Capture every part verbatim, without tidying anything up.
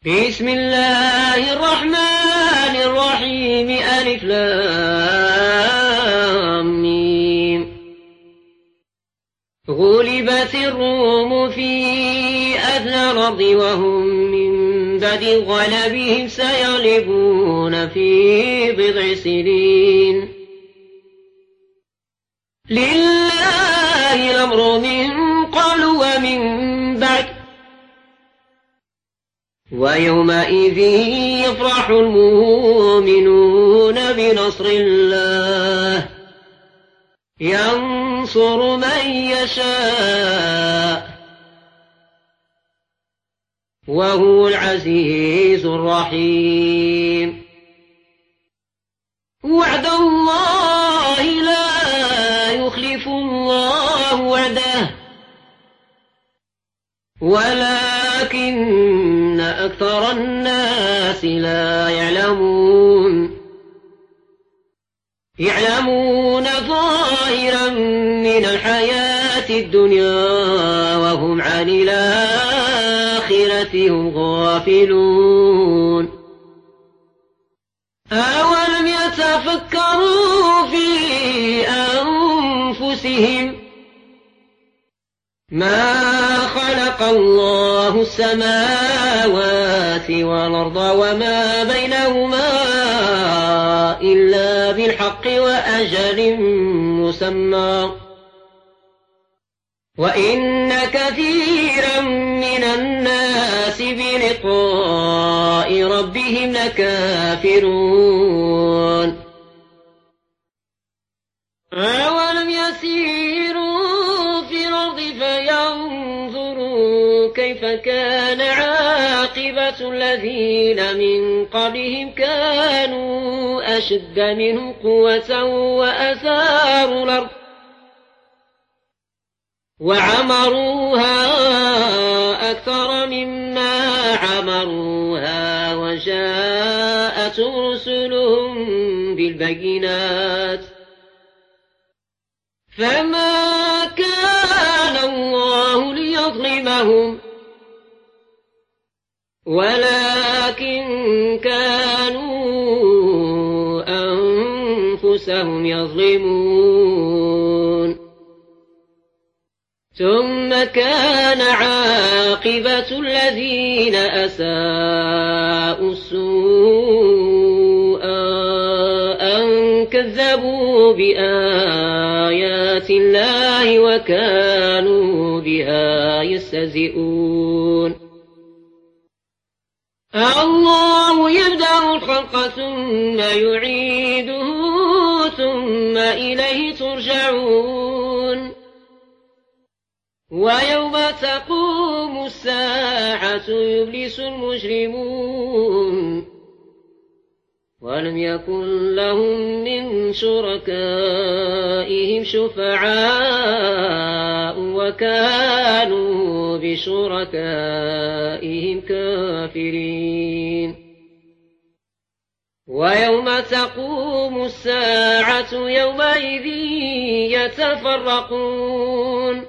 بسم الله الرحمن الرحيم ألف لام ميم. غلبت الروم في أدنى الأرض وهم من بعد غلبهم سيغلبون في بضع سنين. لله الأمر من قبل ومن بعد ويومئذ يفرح المؤمنون بنصر الله ينصر من يشاء وهو العزيز الرحيم. وعد الله لا يخلف الله وعده ولكن أكثر الناس لا يعلمون. يعلمون ظاهرا من الحياة الدنيا وهم عن الآخرة هم غافلون. أولم يتفكروا في أنفسهم ما خلق الله السماوات والأرض وما بينهما إلا بالحق وأجل مسمى وإن كثيرا من الناس بلقاء ربهم لكافرون. أولم يسيروا في الأرض فينظروا كيف كان عاقبة الذين من قبلهم كانوا أشد منهم قوة وأثاروا الأرض وعمروها أكثر مما عمروها وجاءتهم رسلهم بالبينات فما كان الله ليظلمهم ولكن كانوا أنفسهم يظلمون. ثم كان عاقبة الذين أساءوا السوء أن كذبوا بآيات الله وكانوا بها يستهزئون. الله يبدأ الخلق ثم يعيده ثم إليه ترجعون. ويوم تقوم الساعة يبلس المجرمون ولم يكن لهم من شركائهم شفعاء وكانوا بشركائهم كافرين. ويوم تقوم الساعة يومئذ يتفرقون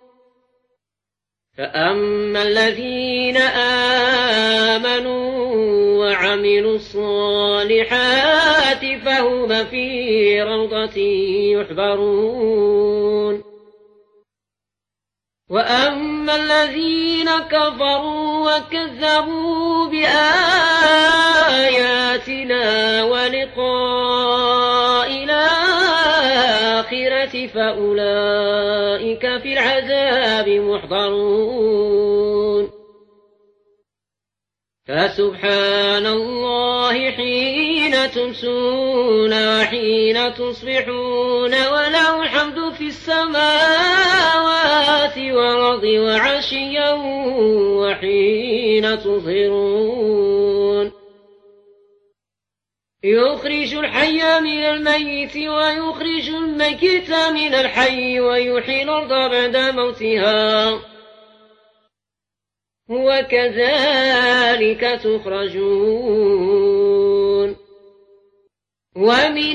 فأما الذين آمنوا وعملوا الصالحات فهم في روضة يحبرون. وأما الذين كفروا وكذبوا بآياتنا ولقاء الآخرة فأولئك في العذاب محضرون. فسبحان الله حين تمسون وحين تصبحون وله الحمد في السماوات والأرض وعشيا وحين تظهرون. يخرج الحي من الميت ويخرج الميت من الحي ويحيي الأرض بعد موتها وكذلك تخرجون. ومن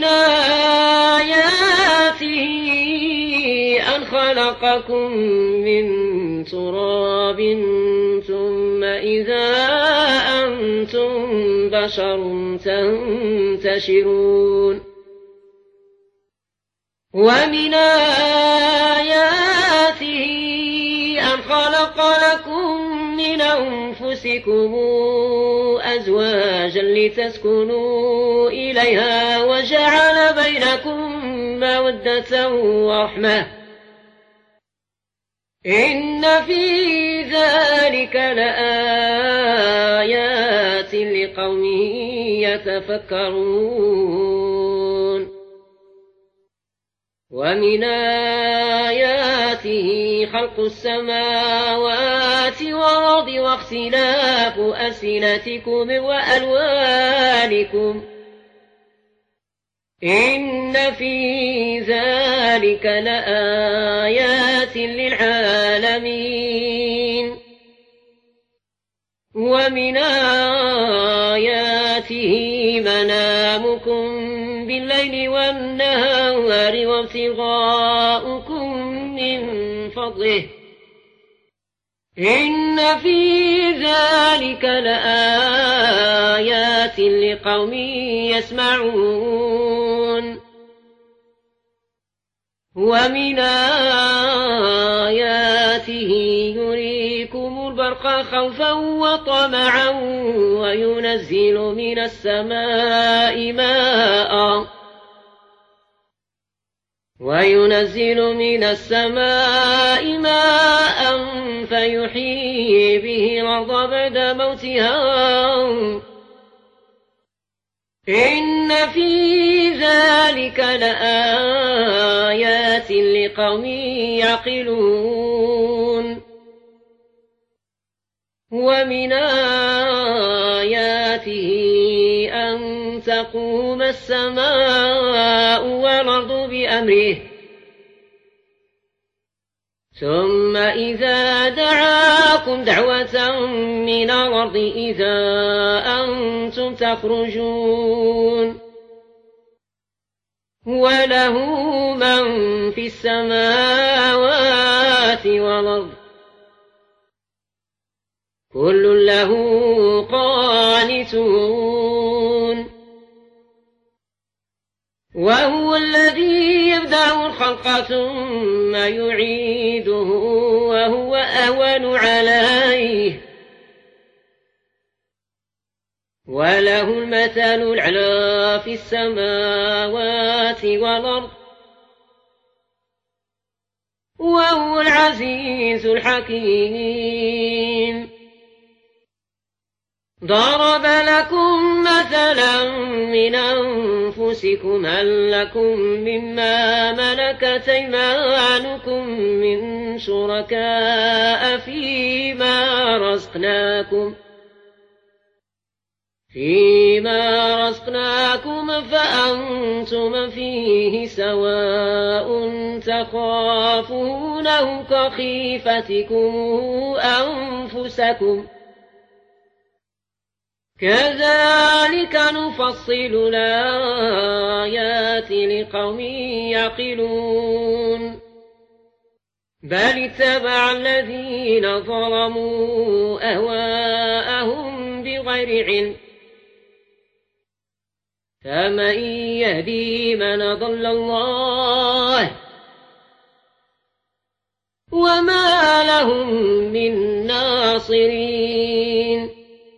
آياته أن خلقكم من تراب ثم إذا أنتم أنتم بشر تنتشرون ومن آياته أن خلق لكم من أنفسكم أزواجا لتسكنوا إليها وجعل بينكم مودة ورحمة إن في ذلك لآيات لقوم يتفكرون ومن آياته خلق السماوات والأرض واختلاف ألسنتكم وألوانكم إن في ذلك لآيات للعالمين ومن آياته منامكم بالليل والنهار وابتغاؤكم من فضله إن في ذلك لآيات لقوم يسمعون ومن آياته يريكم البرق خوفا وطمعا وينزل من السماء ماء وينزل من السماء ماء فيحيي به الأرض بعد موتها إن في ذلك لآيات لقوم يعقلون ومن آياته أن تقوم السماء والأرض بأمره ثم إذا دعاكم دعوة من الأرض إذا أنتم تخرجون وله من في السماوات والأرض كل له قانتون وهو الذي يبدأ الخلق ثم يعيده وهو أهون عليه وله المثل الأعلى في السماوات والأرض وهو العزيز الحكيم ضرب لكم مثلا من أنفسكم هل لكم مما ملكت أيمانكم من شركاء فيما رزقناكم فيما رزقناكم فأنتم فيه سواء تخافونه كخيفتكم أنفسكم كذلك نفصل الآيات لقوم يعقلون بل اتبع الذين ظلموا أهواءهم بغير علم فمن يهدي من ضل الله وما لهم من ناصرين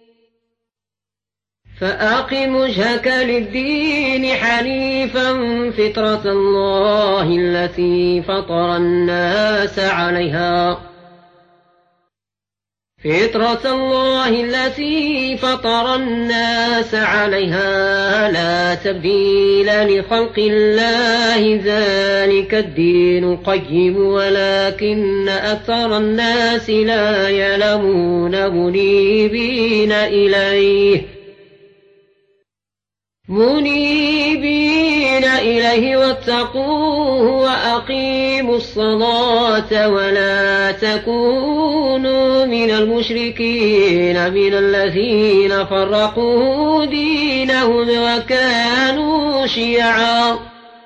فأقم وجهك للدين حنيفا فطرة الله التي فطر الناس عليها فطرة الله التي فطر الناس عليها لا تبديل لخلق الله ذلك الدين القيم ولكن أكثر الناس لا يعلمون منيبين إليه منيبين إليه واتقوه وأقيموا الصلاة ولا تكونوا من المشركين من الذين فرقوا دينهم وكانوا شيعا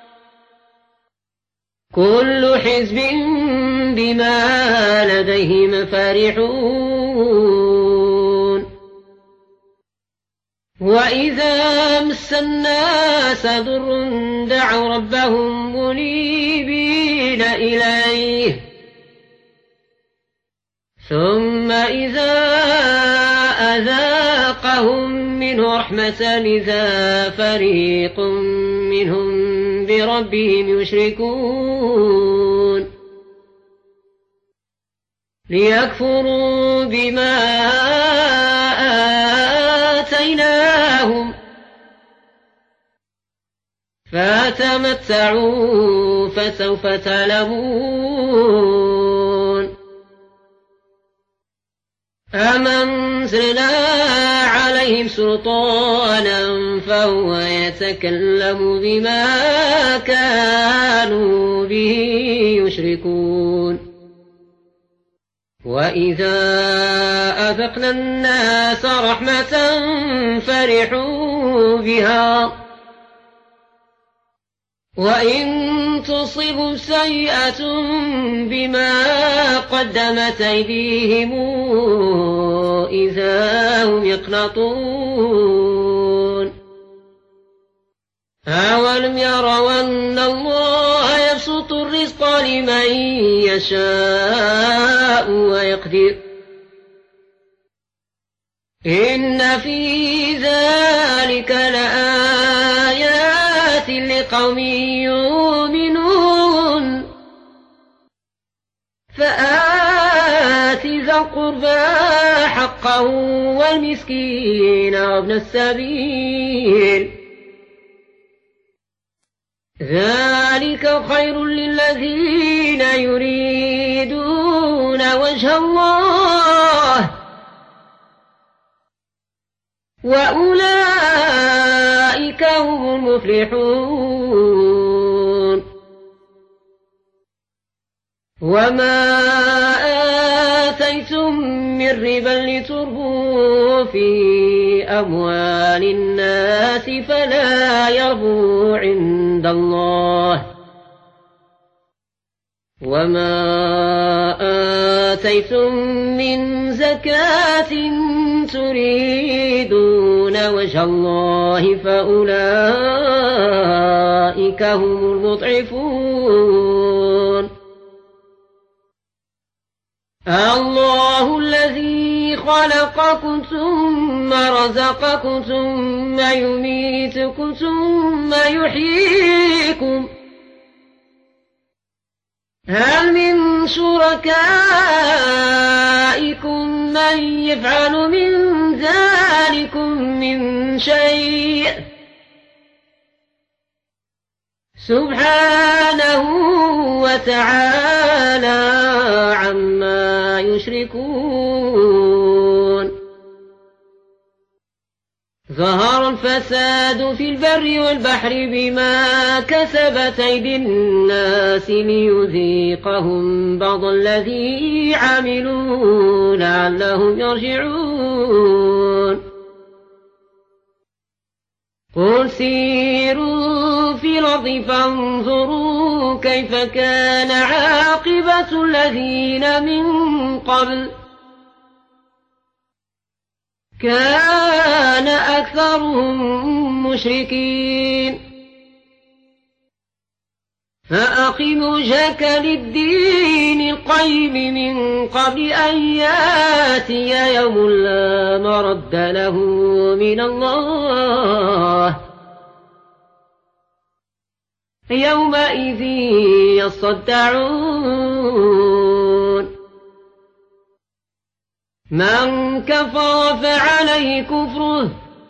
كل حزب بما لديهم فرحون وإذا مس الناس ضر دعوا ربهم منيبين إليه ثم إذا أذاقهم منه رحمة إذا فريق منهم بربهم يشركون ليكفروا بما آتيناهم فتمتعوا فسوف تعلمون أم أنزلنا عليهم سلطانا فهو يتكلم بما كانوا به يشركون وإذا أذقنا الناس رحمة فرحوا بها وإن تصبهم سيئة بما قدمت أيديهم إذا هم يقنطون أولم يروا أن الله يبسط الرزق لمن يشاء ويقدر إن في ذلك لآيات لقوم يؤمنون فآت ذا القربى حقه والمسكين وابن السبيل ذلك خير للذين يريدون وجه الله وأولئك هم المفلحون وما آتيتم من ربا لتربوا في أموال الناس فلا يربو عند الله وما آتيتم من زكاة تريدون وجه الله فأولئك هم المضعفون الله الذي خلقكم ثم رزقكم ثم يميتكم ثم يحييكم هل من شركائكم من يفعل من ذلكم من شيء سبحانه وتعالى عما يشركون ظهر الفساد في البر والبحر بما كسبت أيدي الناس ليذيقهم بعض الذي عملوا لعلهم يرجعون قل سيروا في الأرض فانظروا كيف كان عاقبة الذين من قبل كان أكثرهم مشركين فأقم وجهك للدين القيم من قبل أن ياتي يوم لا مرد له من الله يومئذ يصدعون من كفر فعليه كفره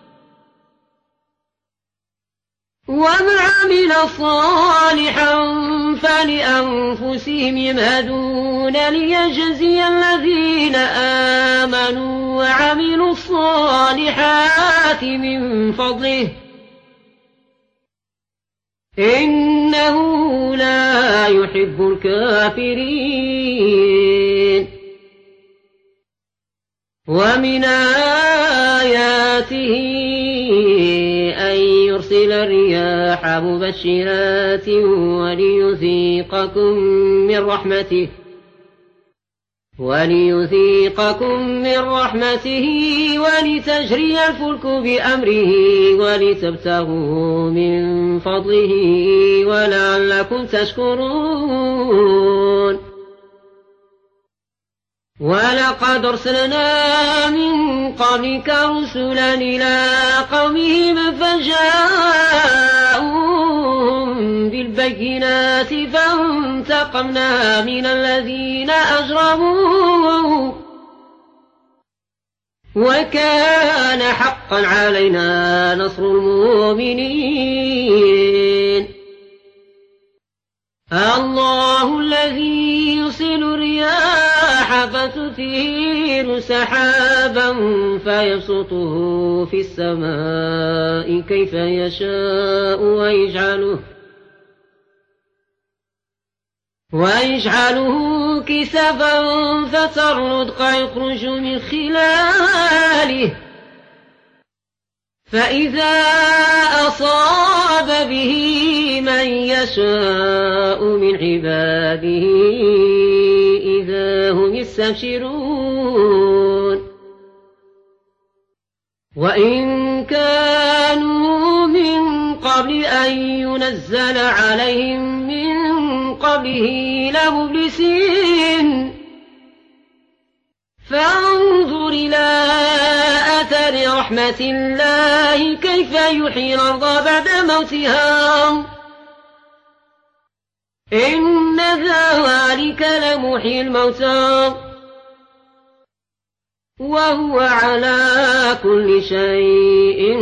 ومن عمل صالحا فلأنفسهم يمهدون ليجزي الذين آمنوا وعملوا الصالحات من فضله إنه لا يحب الكافرين ومن آياته أن يرسل الرياح مبشرات وليذيقكم من رحمته وليذيقكم من رحمته ولتجري الفلك بأمره ولتبتغوا من فضله ولعلكم تشكرون ولقد أرسلنا من قبلك رسلا إلى قومهم فجاءوهم بالبينات فانتقمنا من الذين أجرموا وكان حقا علينا نصر المؤمنين الله الذي يرسل الرياح فتثير سحابا فيبسطه في السماء كيف يشاء ويجعله ويجعله كسفا فترى الودق يخرج من خلاله فإذا أصاب به من يشاء من عباده إذا هم يستبشرون وإن كانوا من قبل أن ينزل عليهم من قبله لمبلسين فانظر إلى أثر رحمة الله كيف يحيي الأرض بعد موتها إن ذلك لمحيي الموتى وهو على كل شيء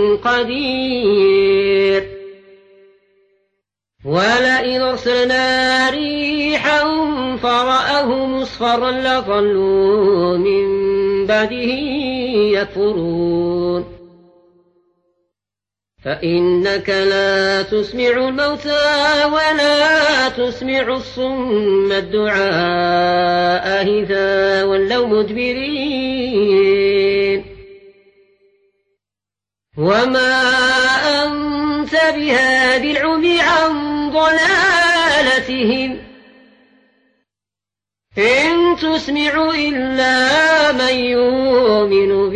قدير ولئن أرسلنا ريحا فرأه مصفرا لظلوا من بعده يكفرون فإنك لا تسمع الموتى ولا تسمع الصم الدعاء إذا ولوا مدبرين وما أنت بهاد العمي عن ضلالتهم إن تسمع إلا من يؤمن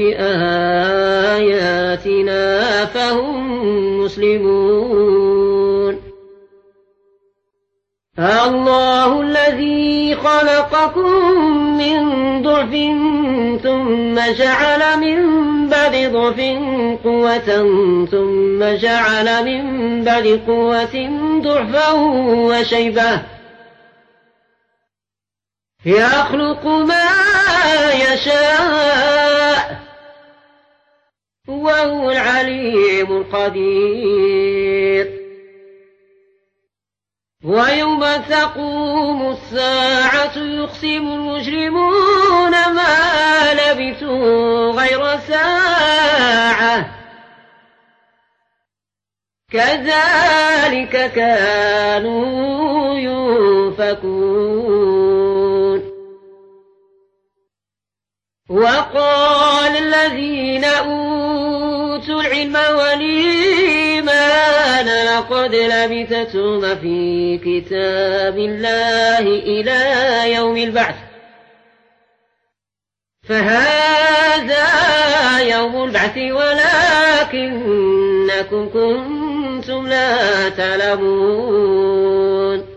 بآياتنا فهم مسلمون الله الذي خلقكم من ضعف ثم جعل من بعد ضعف قوة ثم جعل من بعد قوة ضعفا وشيبة يخلق ما يشاء وهو العليم القدير ويوم تقوم الساعة يقسم المجرمون ما لبثوا غير ساعة كذلك كانوا يؤفكون وقال الذين أوتوا العلم والإيمان لقد لبثتم في كتاب الله إلى يوم البعث فهذا يوم البعث ولكنكم كنتم لا تعلمون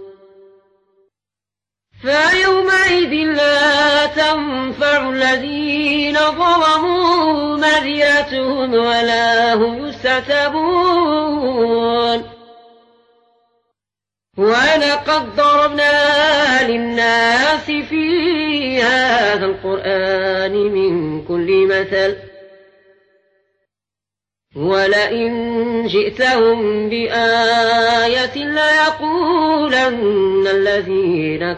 فيومئذ لا تنفع الذين ظلموا معذرتهم ولا هم يستعتبون ولقد ضربنا للناس في هذا القرآن من كل مثل ولئن جئتهم بآية ليقولن الذين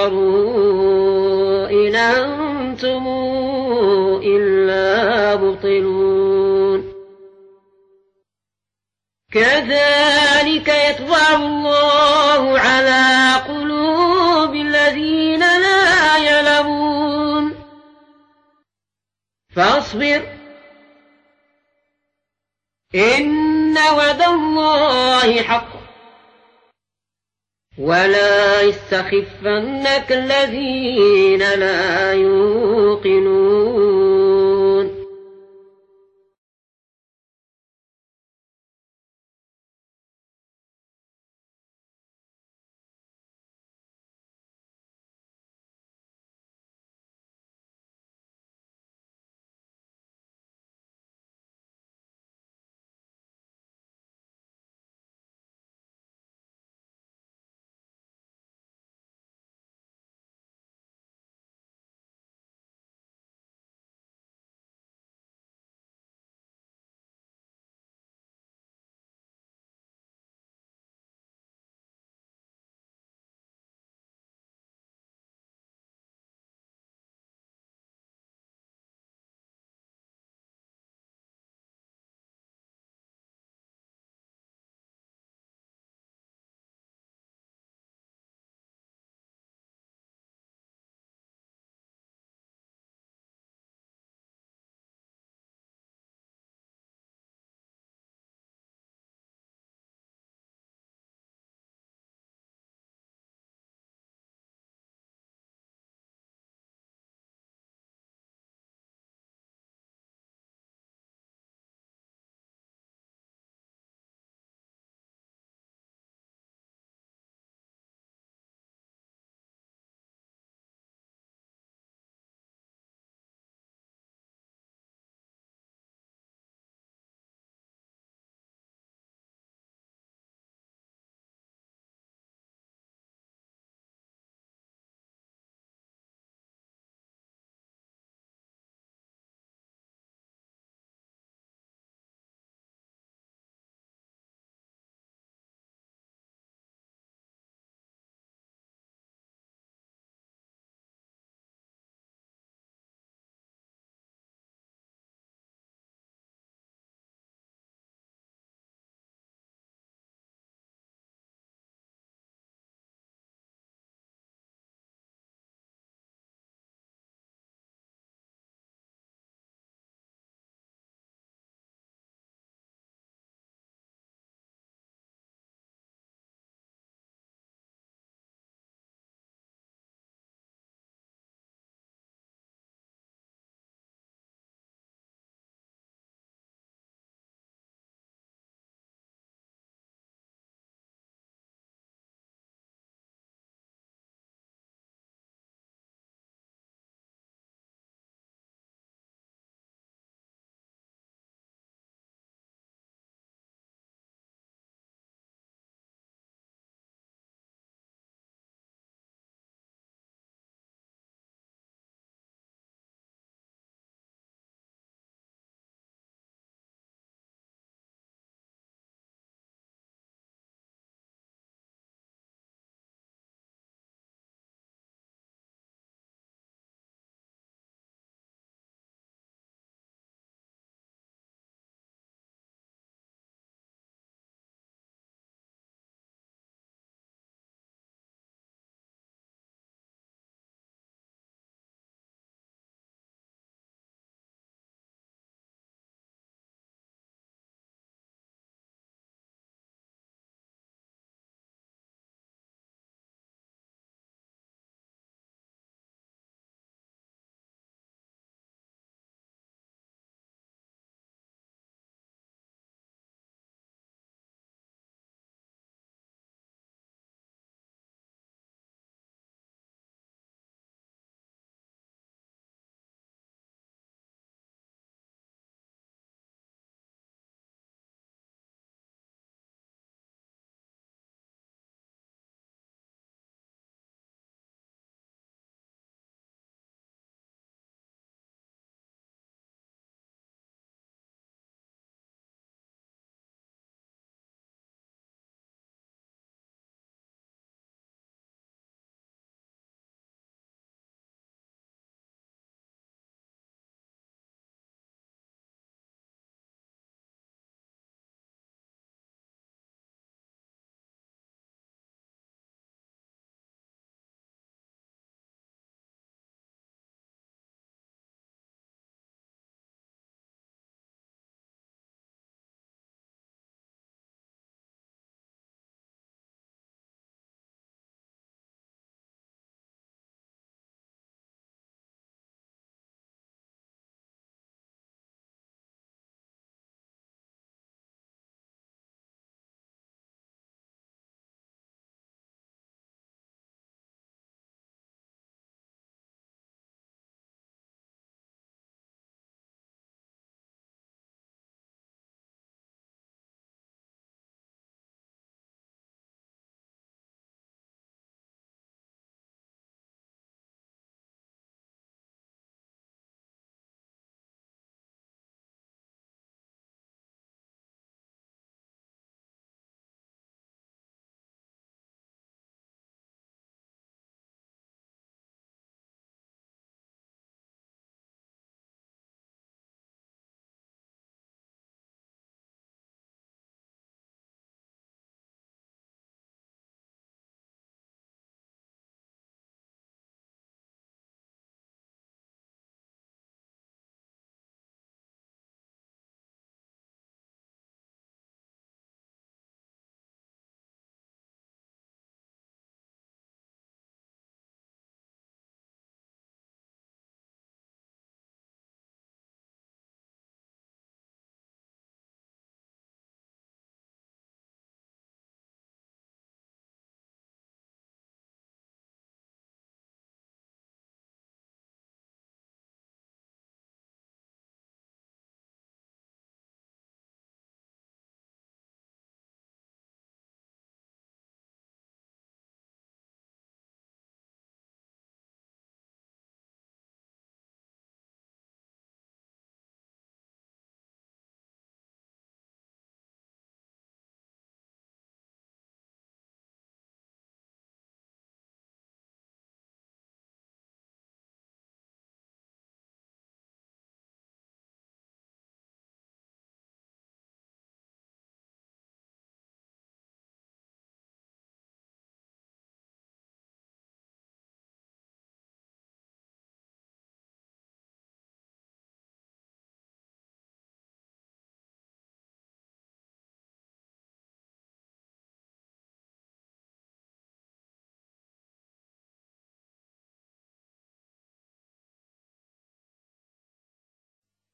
كفروا إن أنتم إلا مبطلون كذلك يطبع الله على قلوب الذين لا يعلمون فاصبر إن وعد الله حق ولا يستخفنك الذين لا يوقنون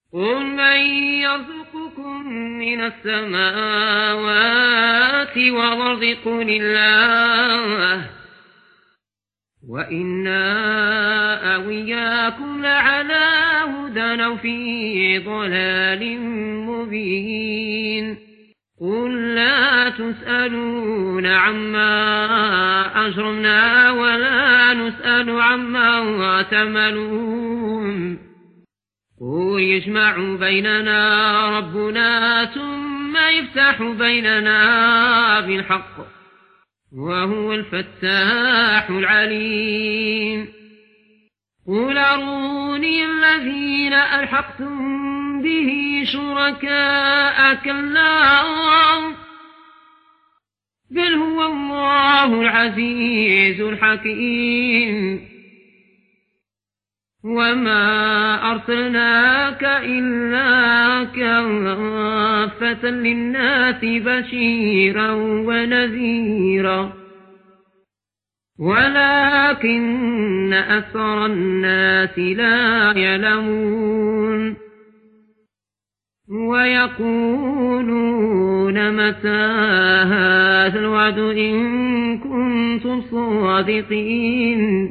قل من يرزقكم من السماوات والأرض قل الله وإنا أو إياكم لعلى هدى أو في ضلال مبين قل لا تسألون عما أجرمنا ولا نسأل عما تعملون قل يجمع بيننا ربنا ثم يفتح بيننا بالحق وهو الفتاح العليم قل أروني الذين ألحقتم به شركاء كلا بل هو الله العزيز الحكيم وما أرسلناك إلا كافة للناس بشيرا ونذيرا ولكن أكثر الناس لا يعلمون ويقولون متى هذا الوعد إن كنتم صادقين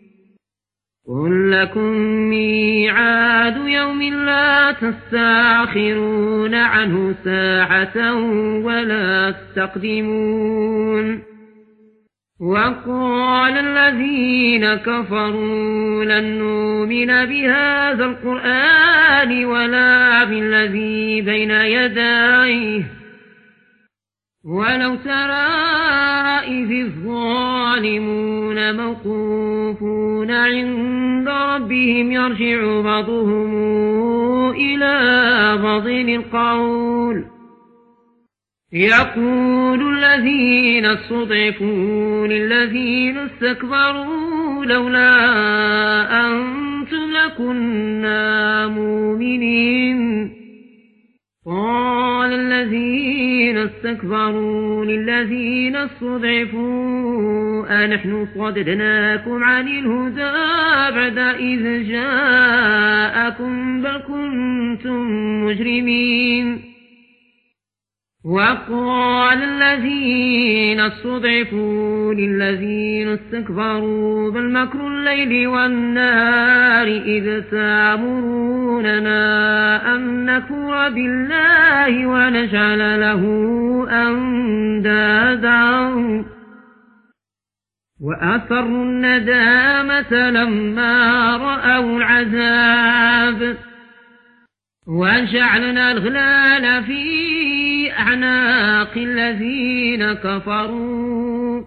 قل لكم ميعاد يوم لا تستأخرون عنه ساعة ولا تستقدمون وقال الذين كفروا لن نؤمن بهذا القرآن ولا بالذي بين يديه ولو ترى إذ الظالمون موقوفون عند ربهم يرجع بعضهم إلى بعض القول يقول الذين استضعفوا للذين استكبروا لولا أنتم لكنا مؤمنين قال الذين استكبروا للذين استضعفوا أنحن صددناكم عن الهدى بعد إذ جاءكم بل كنتم مجرمين وقال الذين استضعفوا للذين استكبروا بل مكر الليل والنهار إذ تأمروننا أن نكفر بالله ونجعل له أندادا وأسروا الندامة لما رأوا العذاب وجعلنا الغلال في أعناق الذين كفروا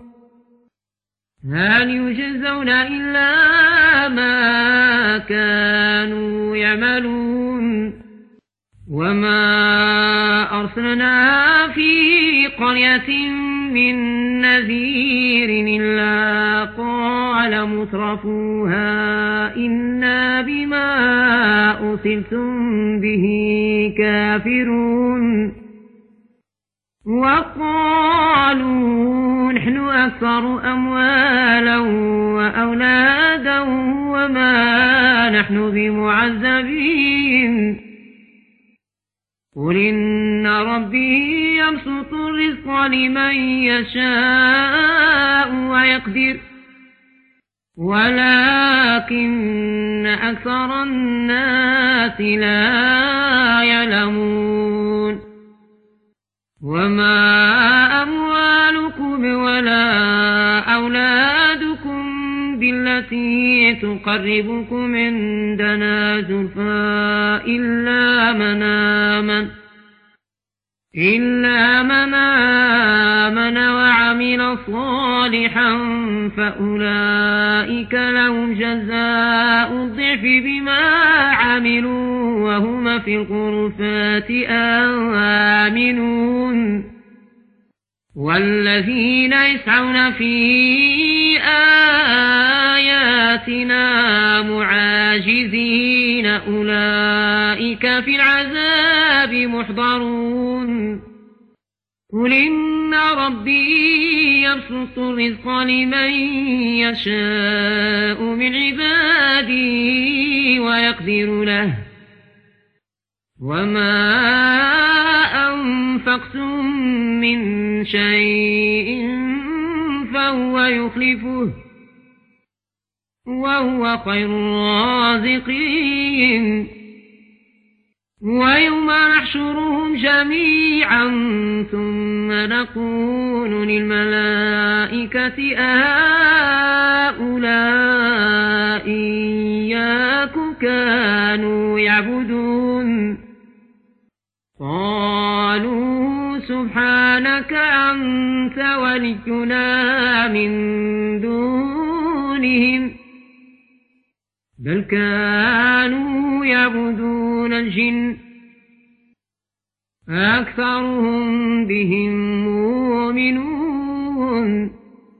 هل يجزون إلا ما كانوا يعملون وما أرسلنا في قرية من نذير إلا قال مترفوها إنا بما أرسلتم به كافرون وقالوا نحن أكثر أموالا وأولادا وما نحن بمعذبين قل إن ربي يبسط الرزق لمن يشاء ويقدر ولكن أكثر الناس لا يعلمون وما أموالكم ولا أولادكم بالتي تقربكم عندنا زلفى إلا من آمن إلا من آمن وعمل صالحا فأولئك لهم جزاء الضعف بما عملوا وهم في الغرفات آمنون والذين يسعون في آياتنا معاجزين أولئك في العذاب محضرون قل إن ربي يبسط الرزق لمن يشاء من عباده ويقدر له وما أنفقتم من شيء فهو يخلفه وهو خير الرازقين ويوم نحشرهم جميعا ثم نقول للملائكة أهؤلاء إياكم كانوا يعبدون قالوا سبحانك أنت ولينا من دونهم بل كانوا يعبدون الجن أكثرهم بهم مؤمنون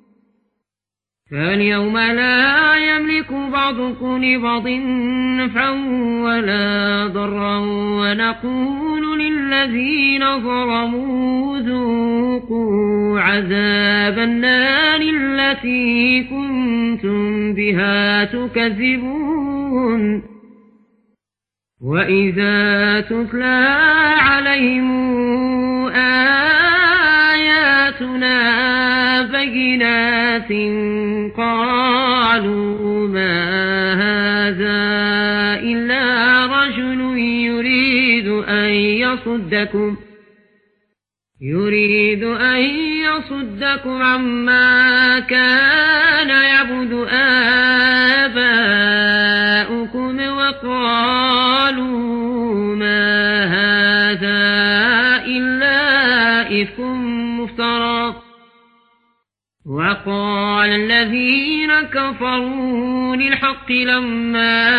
فاليوم لا يملك بعضكم لبعض نفعا ولا ضرا ونقول للذين ظلموا ذوقوا عذاب النار التي كنتم بها تكذبون وإذا تتلى عليهم آياتنا بينات قالوا ما هذا إلا رجل يريد أن يصدكم يريد أن يصدكم عما كان يعبد آباؤكم وقالوا ما هذا إلا إفك مفترى وقال الذين كفروا للحق لما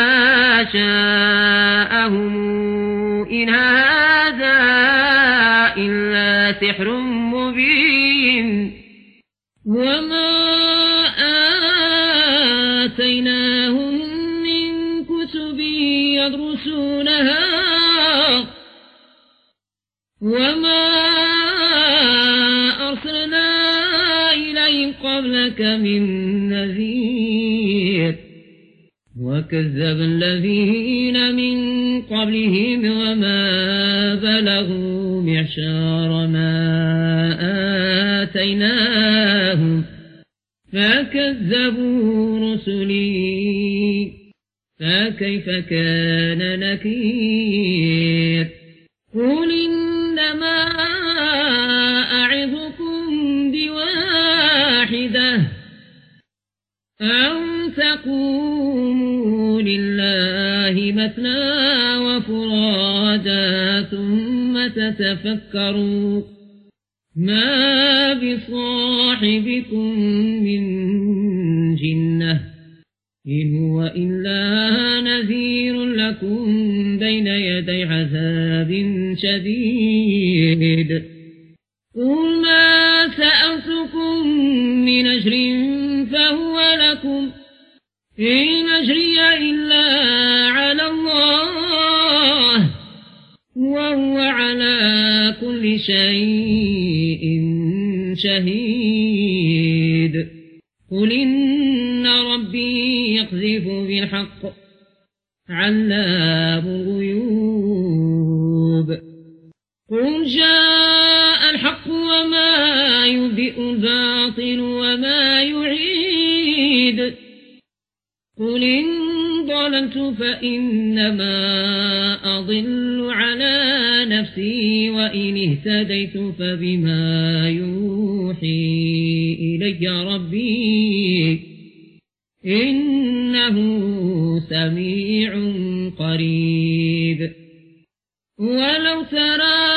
جاءهم إن هذا إلا سحر مبين وما آتيناهم من كتب يدرسونها وما أرسلنا إليهم قبلك من نذير وكذب الذين من قبلهم وما بلغوا معشار ما آتيناهم فكذبوا رسلي فكيف كان نكير قل إنما أعظكم بواحدة أن تقوموا لله مثنى وفرادا ثم تتفكروا ما بصاحبكم من جنة إن هو إلا نذير لكم بين يدي عذاب شديد قل ما سألتكم من أجر فهو لكم إن أجري إلا على الله وهو على كل شيء شهيد قل إن ربي يقذف بالحق علام الغيوب قل جاء الحق وما يبدئ الباطل وما يعيد قل إن ضللت فإنما أضل على نفسي وإن اهتديت فبما يوحي إلي ربي إنه سميع قريب ولو ترى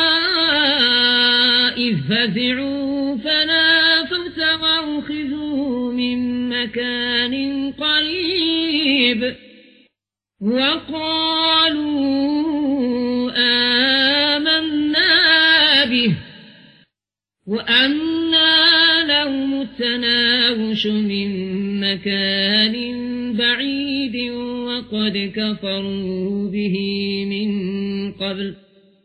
إذ فزعوا فلا فوت وأخذوا من مكان قريب وقالوا آمنا به وأنى لهم التناوش من مكان بعيد وقد كفروا به من قبل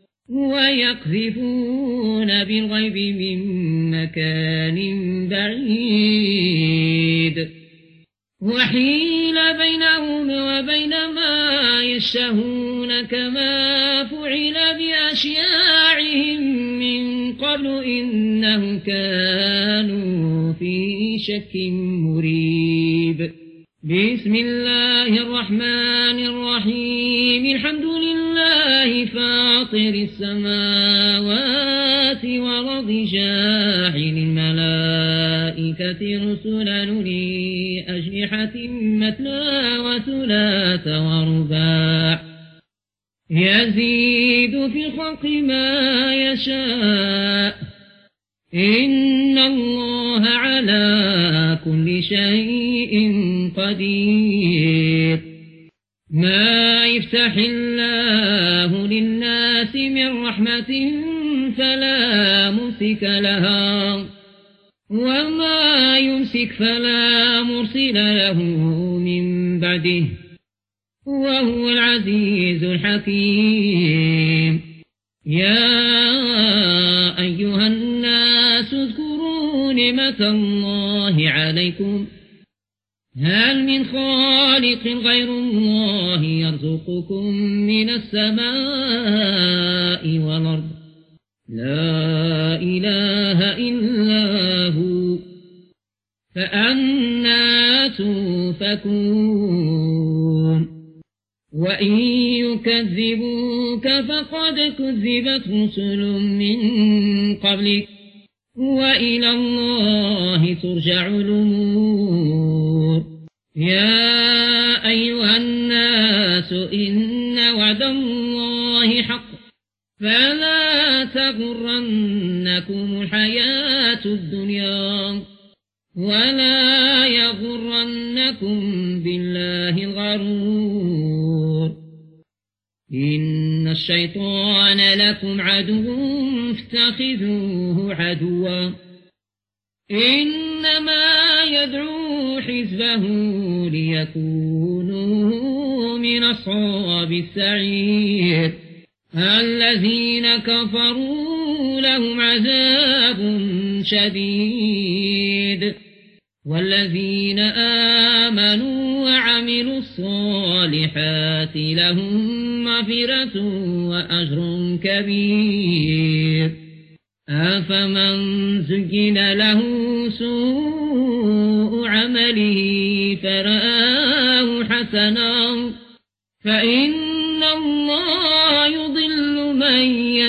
ويقذفون بالغيب من مكان بعيد وحيل بينهم وبين ما يشتهون كما فعل بأشياعهم من قبل إنهم كانوا في شك مريب. بسم الله الرحمن الرحيم. الحمد لله فاطر السماوات والأرض جاعل الملائكة رسلا أولي أجنحة مثنى وثلاث ورباع يزيد في الخلق ما يشاء إن الله على كل شيء قدير. ما يفتح الله للناس من رحمة فلا ممسك لها وما يمسك فلا مرسل له من بعده وهو العزيز الحكيم. يا أيها الناس اذكروا نعمة الله عليكم هل من خالق غير الله يرزقكم من السماء والأرض لا إله إلا هو فأنى تؤفكون. وإن يكذبوك فقد كذبت رسل من قبلك وإلى الله ترجع الأمور. يا أيها الناس إن وعد الله حق فلا تغرنكم الحياة الدنيا ولا يغرنكم بالله الغرور. إن الشيطان لكم عدو فاتخذوه عدوا إنما يدعو حزبه ليكونوا من أصحاب السعير. الذين كفروا لهم عذاب شديد والذين آمنوا وعملوا الصالحات لهم مغفرة وأجر كبير. أفمن زين له سوء عمله فرآه حسنا فإن الله يضل من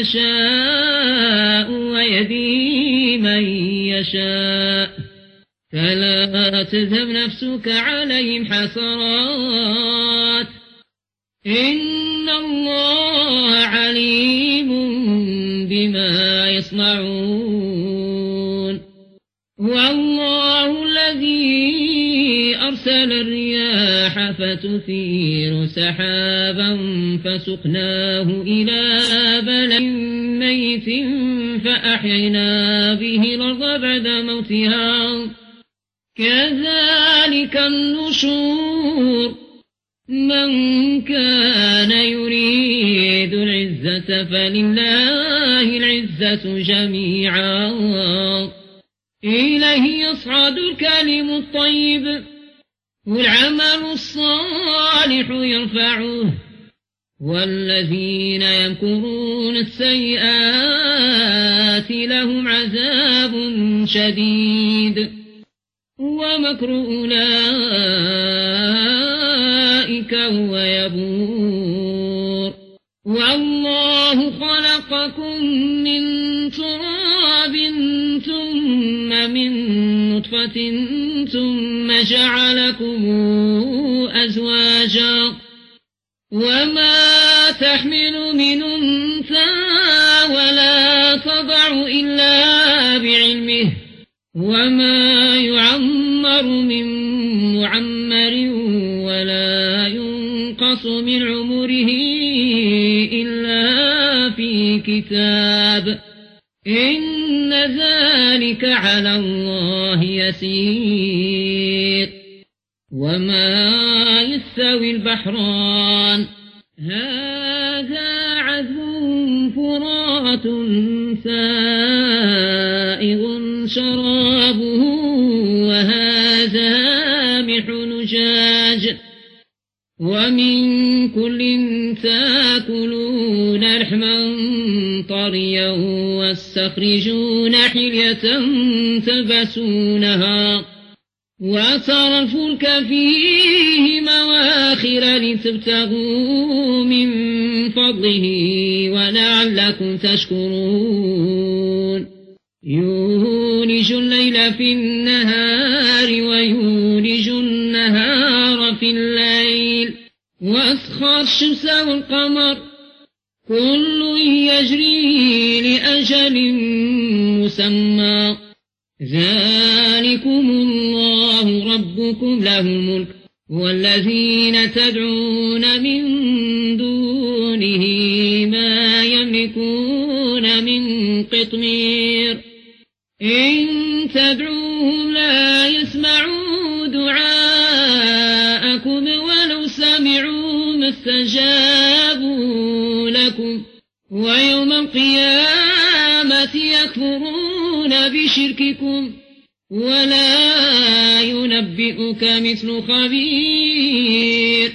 يشاء ويهدي من يشاء فلا تذهب نفسك عليهم حسرات إن الله عليم بما يصنعون. والله الذي أرسل الرياح فتثير سحابا فسقناه إلى بلد ميت فأحيينا به الأرض بعد موتها كذلك النشور. من كان يريد العزة فلله العزة جميعا إليه يصعد الكلم الطيب والعمل الصالح يرفعه والذين يمكرون السيئات لهم عذاب شديد ومكر أولئك هو يبور. والله خلقكم من تراب ثم من نطفة ثم جعلكم أزواجا وما تحمل من أنثى ولا تضع إلا بعلمه وما يعمر من معمر ولا ينقص من عمره إلا في كتاب إن ذلك على الله يسير. وما يستوي البحران هذا عذب فرات سائغ شرابه وهذا ملح ومن كل تأكلون لحما طريا واستخرجون حلية تلبسونها وترى الفلك فيه مواخر لتبتغوا من فضله ولعلكم تشكرون يولج الليل في النهار ويولج النهار في الليل وأسخر الشمس والقمر كل يجري لأجل مسمى ذلكم الله ربكم له الملك والذين تدعون من دونه ما يملكون من قطمير إن تدعوهم لا يسمعوا دعاءكم ولو سمعوا ما استجابوا لكم ويوم القيامة يكفرون بشرككم ولا ينبئك مثل خبير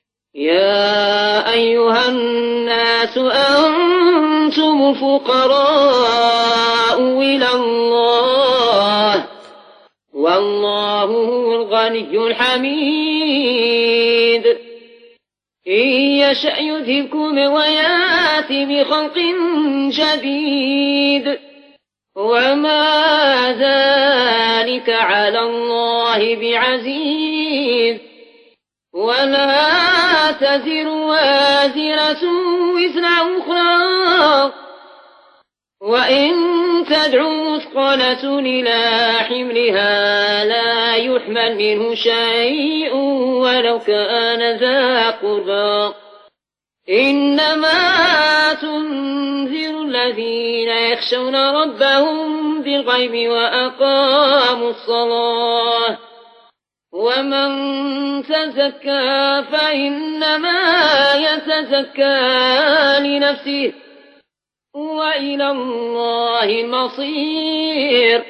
يا أيها الناس أنتم الفقراء إلى الله والله هو الغني الحميد إن يشأ يذهبكم ويأتي بخلق جديد وما ذلك على الله بعزيز ولا تزر وازرة وزر أخرى وإن تدعو مثقلة إلى حملها لا يحمل منه شيء ولو كان ذا قربى إنما تنذر الذين يخشون ربهم بالغيب وأقاموا الصلاة ومن تزكى فإنما يتزكى لنفسه وإلى الله المصير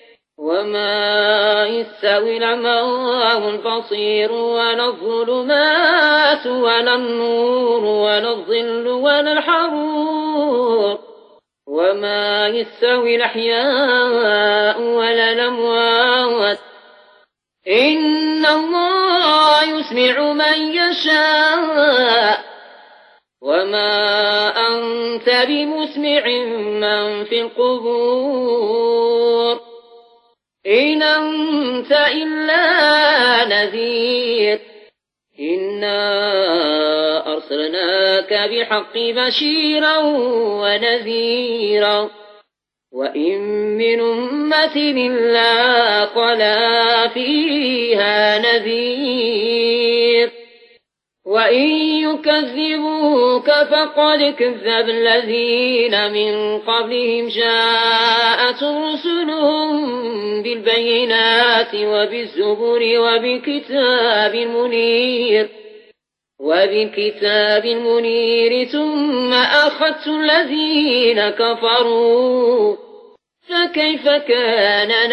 وما يستوي الأعمى والبصير ولا الظلمات ولا النور ولا الظل ولا الحرور وما يستوي الأحياء ولا الأموات إن الله يسمع من يشاء وما أنت بمسمع من في القبور إن أنت إلا نذير إنا أرسلناك بحق بشيرا ونذيرا وإن من أمة إلا خلا فيها نذير وإن يكذبوك فقد كذب الذين من قبلهم جاءتهم رسلهم بالبينات وبالزبر وبالكتاب المنير وبالكتاب المنير ثم أخذت الذين كفروا فكيف كان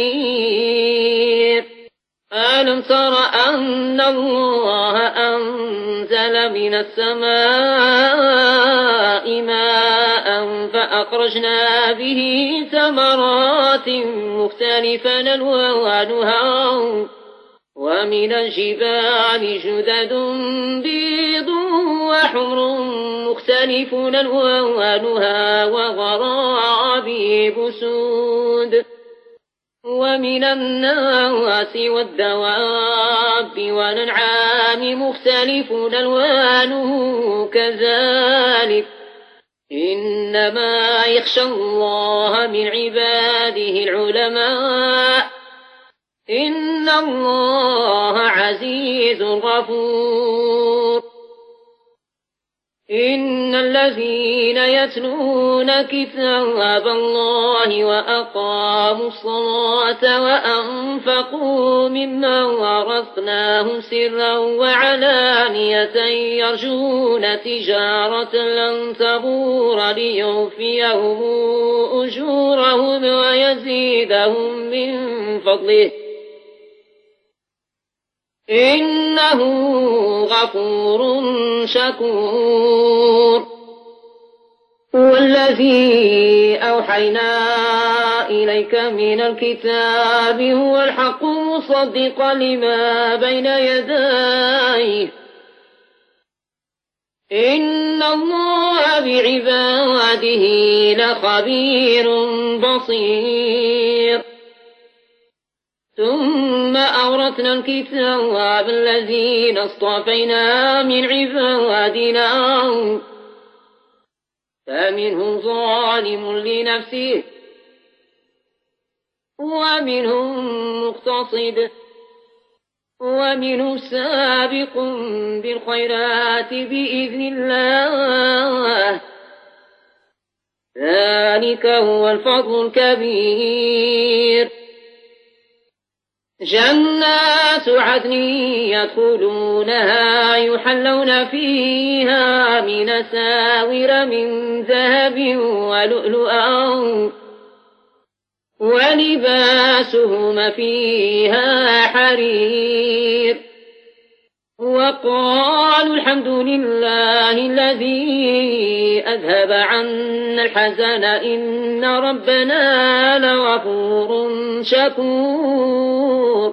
نكير ألم تر أن الله أنزل من السماء ماء فأخرجنا به ثمرات مختلفا ألوانها ومن الجبال جدد بيض وحمر مختلف ألوانها وغرابيب سود ومن الناس والدواب والأنعام مختلف ألوانه كذلك إنما يخشى الله من عباده العلماء إن الله عزيز غفور إن الذين يتلون كتاب الله وأقاموا الصلاة وأنفقوا مما ورثناهم سرا وعلانية يرجون تجارة لن تبور ليوفيهم أجورهم ويزيدهم من فضله إنه غفور شكور. والذي أوحينا إليك من الكتاب هو الحق مصدقا لما بين يديه إن الله بعباده لخبير بصير. ثم أورثنا الكتاب الذين اصطفينا من عبادنا فمنهم ظالم لنفسه ومنهم مقتصد ومنهم سابق بالخيرات بإذن الله ذلك هو الفضل الكبير. جنات عدن يدخلونها يحلون فيها من أساور من ذهب ولؤلؤا ولباسهم فيها حرير. وقالوا الحمد لله الذي أذهب عنا الحزن إن ربنا لغفور شكور.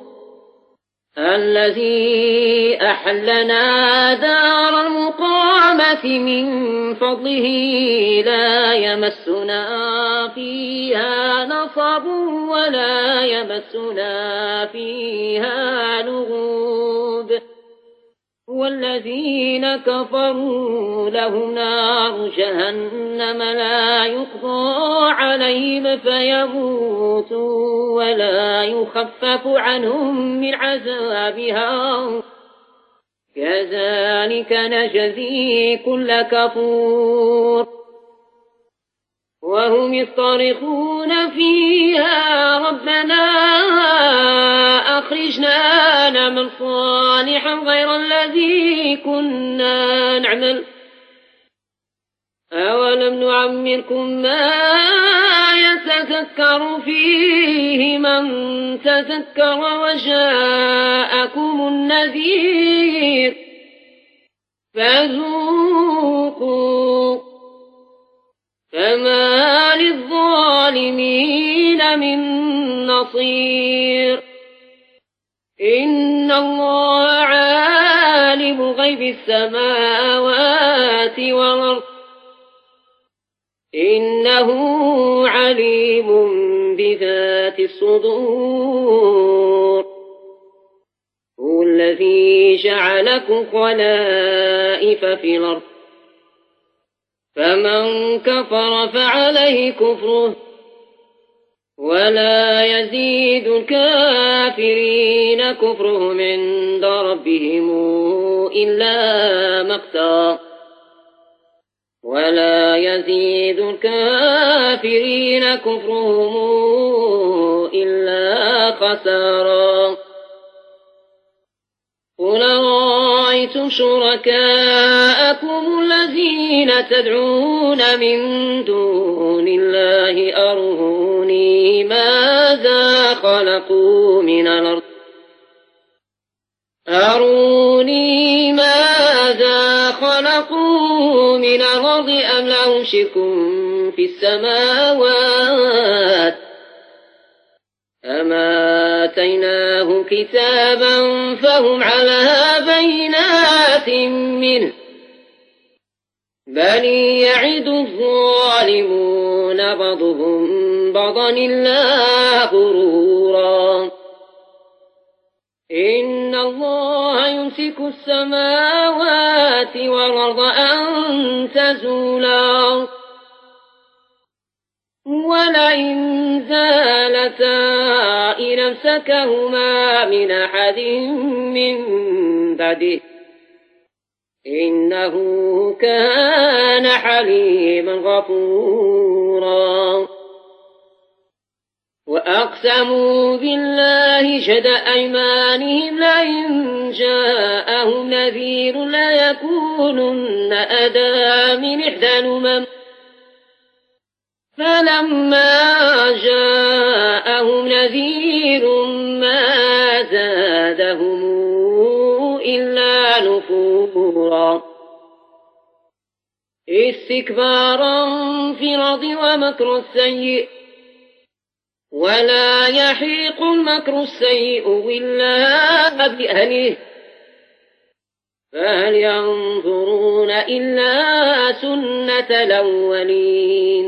الذي أحلنا دار المقامة من فضله لا يمسنا فيها نصب ولا يمسنا فيها لغوب. والذين كفروا لهم نار جهنم لا يقضى عليهم فيموتوا ولا يخفف عنهم من عذابها كذلك نجزي كل كفور. وهم يصطرخون فيها ربنا أخرجنا نعمل صالحا غير الذي كنا نعمل أولم نعمركم ما يتذكر فيه من تذكر وجاءكم النذير فذوقوا فما للظالمين من نصير. إن الله عالم غيب السماوات والأرض إنه عليم بذات الصدور. هو الذي جعلكم خلائف في الأرض فمن كفر فعليه كفره ولا يزيد الكافرين كفرهم عند ربهم إلا مقتا ولا يزيد الكافرين كفرهم إلا خسارا. قل رأيتم شركاءكم الذين تدعون من دون الله أروني ماذا خلقوا من الأرض أروني ماذا خلقوا من الأرض أم لهم شرك في السماوات أم آتيناه كتابا فهم على بينات منه بل يعد الظالمون بعضهم بعضا إلا غرورا. إن الله يمسك السماوات والأرض أن تزولا ولئن زالتا إن أمسكهما من أحد من بعده إنه كان حليما غفورا. وأقسموا بالله جهد أيمانهم لئن جاءهم نذير ليكونن أهدى من إحدى الأمم فلما جاءهم نذير ما زادهم إلا نفورا استكبارا في الأرض ومكر السيء ولا يحيق المكر السيء إلا بأهله فهل ينظرون إلا سنة الأولين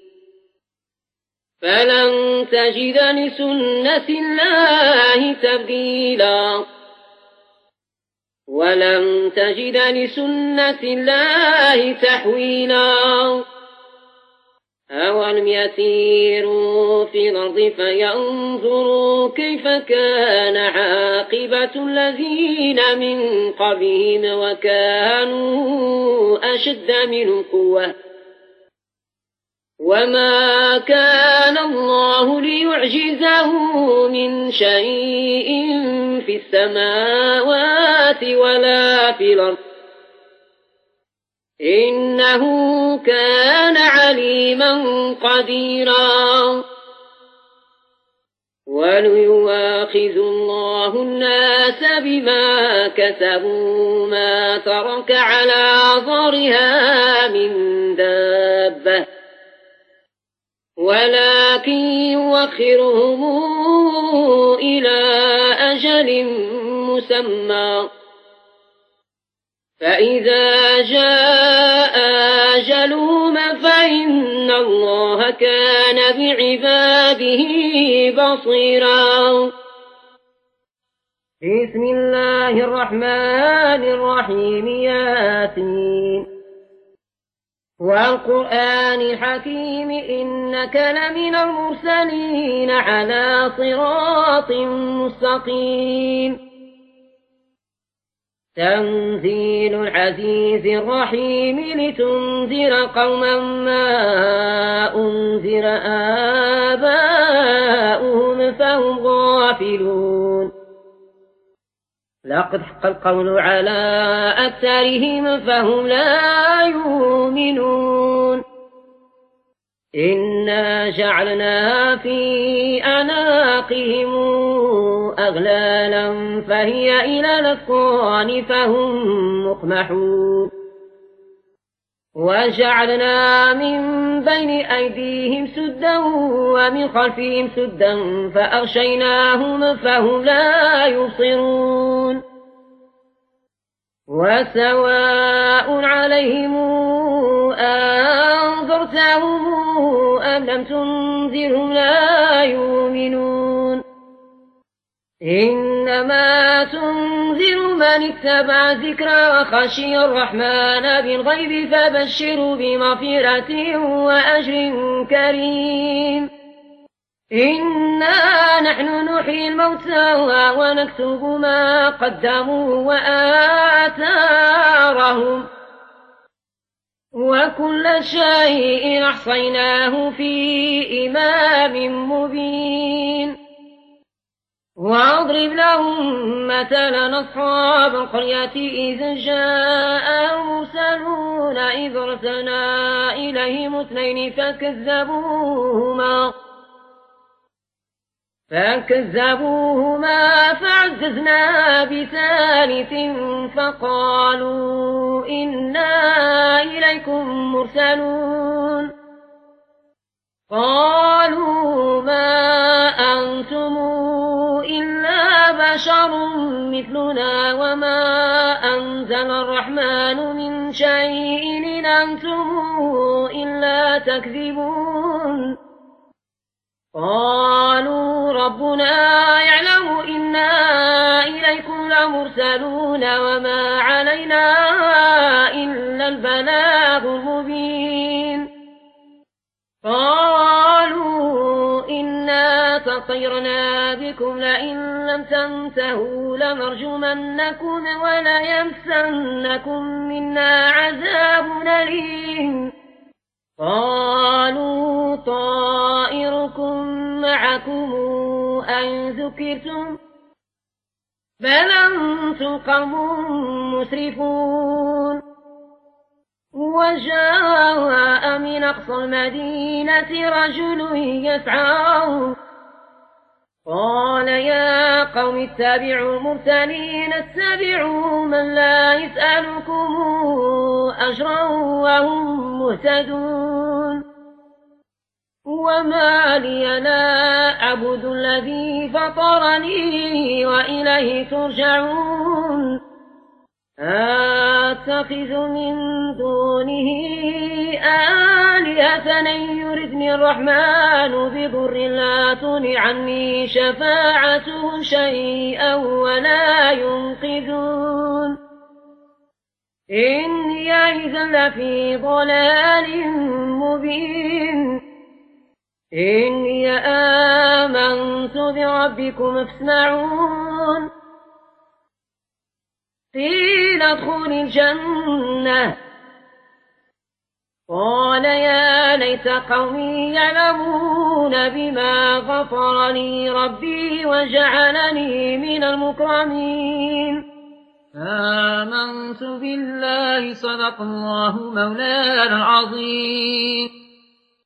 فلن تجد لسنة الله تبديلا ولن تجد لسنة الله تحويلا أولم يسيروا في الأرض فينظروا كيف كان عاقبة الذين من قبلهم وكانوا أشد منهم قوة وما كان الله ليعجزه من شيء في السماوات ولا في الأرض إنه كان عليما قديرا وليواخذ الله الناس بما كسبوا ما ترك على ظهرها من دابة ولكن يوخرهم إلى أجل مسمى فإذا جاء أجلهم فإن الله كان بعباده بصيرا بسم الله الرحمن الرحيم ياسين والقرآن الحكيم إنك لمن المرسلين على صراط مستقيم تنزيل العزيز الرحيم لتنذر قوما ما أنذر آباؤهم فهم غافلون لقد حق القول على أكثرهم فهم لا يؤمنون إنا جعلنا في أعناقهم أغلالا فهي إلى الأذقان فهم مقمحون وجعلنا من بين أيديهم سدا ومن خلفهم سدا فأغشيناهم فهم لا يبصرون وسواء عليهم أنذرتهم أم لم تنذرهم لا يؤمنون إنما تنذر من اتبع الذكر وخشي الرحمن بالغيب فبشروا بمغفرة وأجر كريم إنا نحن نحيي الموتى ونكتب ما قدموا وآثارهم وكل شيء أحصيناه في إمام مبين واضرب لهم مثلا أصحاب القرية إذ جاء المرسلون إذ أرسلنا إليهم اثنين فكذبوهما فكذبوهما فعززنا بثالث فقالوا إنا إليكم مرسلون قالوا ما أنتم إلا بشر مثلنا وما أنزل الرحمن من شيء إن أنتم إلا تكذبون قالوا ربنا يعلم إنا إليكم لمرسلون وما علينا إلا البلاغ المبين قالوا إنا تطيرنا بكم لئن لم تنتهوا لنرجمنكم وليمسنكم منا عذاب أليم قالوا طائركم معكم أن ذكرتم بل أنتم قوم مسرفون وجاء من أقصى المدينة رجل يسعى قال يا قوم اتبعوا المرسلين اتبعوا من لا يسألكم أجرا وهم مهتدون وما لي لا أعبد الذي فطرني وإليه ترجعون أتخذ من دونه آلهة إن يردني الرحمن بضر لا تغن عني شفاعتهم شيئا ولا ينقذون إني إذا لفي ضلال مبين إني آمنت بربكم فاسمعون قيل ادخل الجنة قال يا ليت قومي يعلمون بما غفر لي ربي وجعلني من المكرمين آمنت بالله صدق الله مولانا العظيم.